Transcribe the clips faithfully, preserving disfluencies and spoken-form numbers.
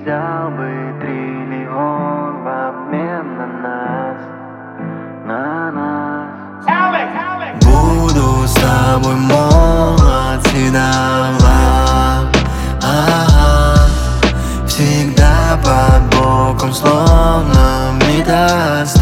взял бы триллион в обмен на нас, на нас. Буду с тобой молод седова, ага. Всегда под боком, словно метастаз,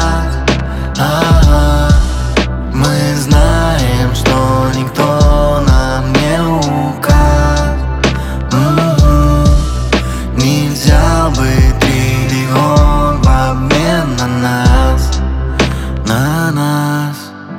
ага. Мы знаем, что никто нам не указ. М-м-м. Не взял бы триллион в обмен на нас, на нас.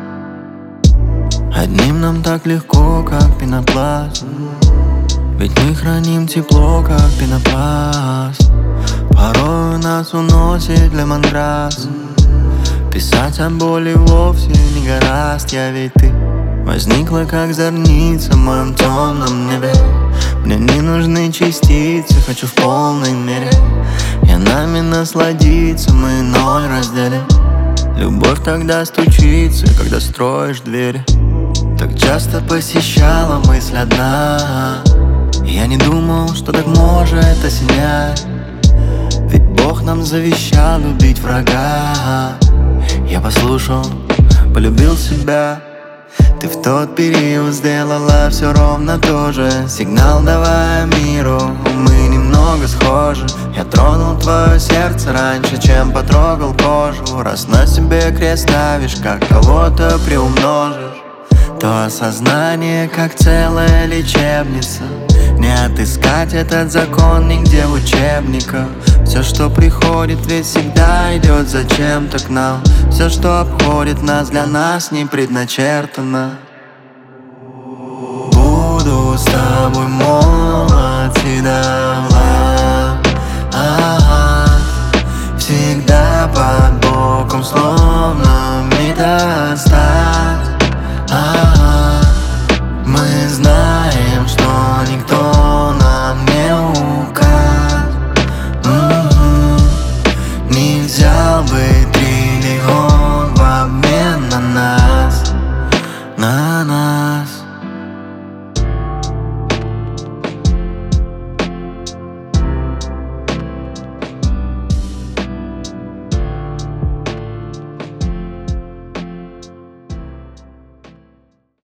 Одним нам так легко, как пенопласт, ведь мы храним тепло, как пенопласт. Порой нас уносит лемонграсс. Писать о боли вовсе не гораст. Я ведь ты возникла, как зорница в моем темном небе. Мне не нужны частицы, хочу в полной мере. Я нами насладиться, мы ноль разделим. Любовь тогда стучится, когда строишь двери. Так часто посещала мысль одна. Я не думал, что так может осенять. Ведь Бог нам завещал любить врага. Я послушал, полюбил себя. Ты в тот период сделала все ровно то же. Сигнал давая миру, мы немного схожи. Я тронул твое сердце раньше, чем потрогал кожу. Раз на себе крест ставишь, как кого-то приумножишь, то осознание, как целая лечебница. Не отыскать этот закон нигде в учебниках. Все, что приходит, ведь всегда идет зачем-то к нам. Все, что обходит нас, для нас не предначертано. Буду с тобой молод седова, ага. Всегда под боком, словно метастаз, ага. Мы знаем, что никто нам не указ. М-м-м. Не взял бы